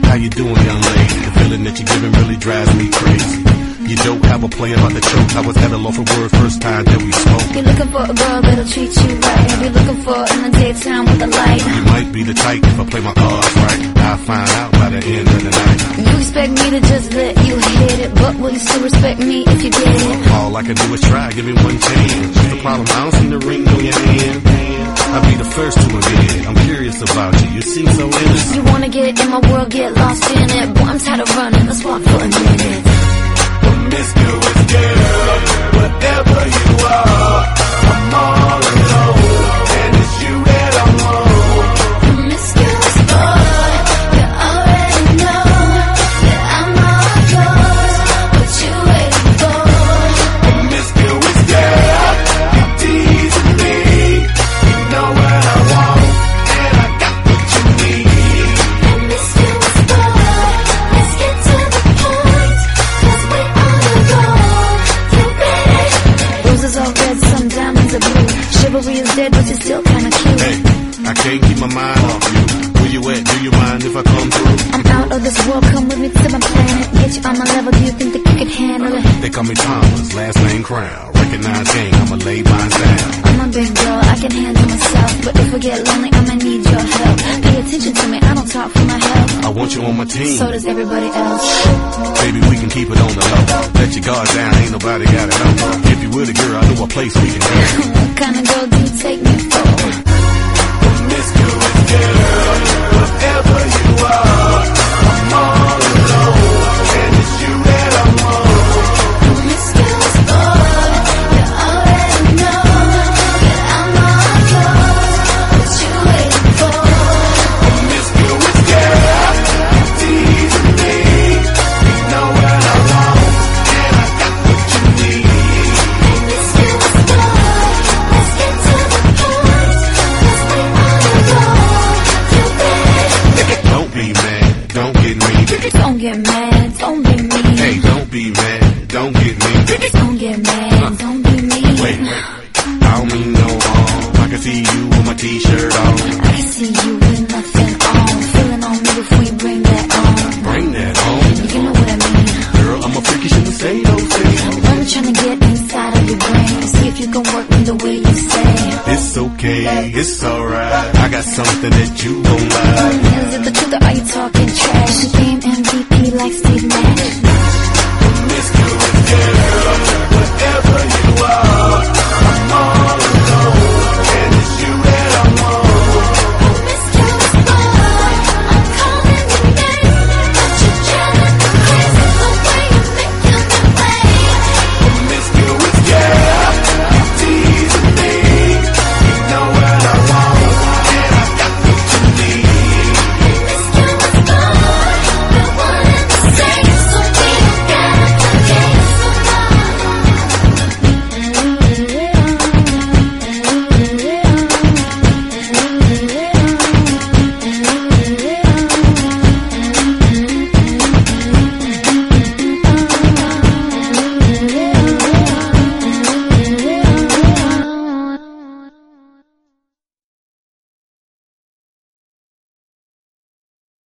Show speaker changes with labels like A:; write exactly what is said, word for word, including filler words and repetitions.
A: How you doing, young lady? The feeling that you're giving really drives me crazy. You don't have a play about the choke. I was at a loss for word first time that we spoke.
B: You're looking for a girl that'll treat you right. You're looking for in the daytime with the light.
A: You might be the type if I play my cards right. I'll find out by the end of the night.
B: You expect me to just let you hit it, but will you still respect me if you get it?
A: All I can do is try, give me one chance. What's the problem? I don't see the ring on your hand. I'll be the first to admit it. I'm curious about you. You seem so innocent.
B: You wanna get in my world, get lost in it. Boy, I'm tired of running. Let's walk for a minute.
A: Promiscuous girl, whatever you are, I'm all alone, and it's you that I'm on.
B: Promiscuous boy, you already know that I'm all yours. What you waiting for?
A: Promiscuous girl, you teasing me. You know what I want, and I got what you need.
B: Promiscuous boy, let's get to the point, 'cause we on the go. You ready? Roses are red, some diamonds are blue. Chivalry is dead, but you're still kinda cute.
A: Hey, I can't keep my mind off you. Where you at? Do you mind if I come through?
B: I'm out of this world, come with me to my planet. Get you on my level, do you think that you could handle it?
A: They call me Thomas, last name Crown. Recognize gang, I'ma lay mine down.
B: I'm a big girl, I can handle myself. But if I get lonely, I'ma need your help. Pay attention to me, I don't talk for my health.
A: I want you on my team.
B: So does everybody else.
A: Baby, we can keep it on the low. Let your guard down, ain't nobody got it on. If you were the girl, I know a place we can go.
B: What kind of girl do you take me for?
A: Promiscuous girl, whatever you are, I'm all alone, and it's you that I'm on.
B: Promiscuous boy, you already know that I'm all yours. What you waiting for?
A: Promiscuous girl, you teasing me. You know what I want, and I got what you need.
B: Promiscuous boy, let's get to the point, 'cause we on the go. You ready?
A: Don't be mad, don't get me.
B: Don't get mad, don't be mean.
A: Hey, don't be mad, don't get me.
B: Don't get mad, don't be mean.
A: Wait, wait, I don't mean no harm. I can see you with my t-shirt on.
B: I can see you with nothing on. Feeling on me if we bring that on.
A: Bring that on.
B: You know what I mean.
A: Girl, I'm a freak, you shouldn't say those things.
B: I'm trying to get inside of your brain. See if you can work me the way you say.
A: It's okay, it's alright. I got something that you don't like.
B: Is it the truth?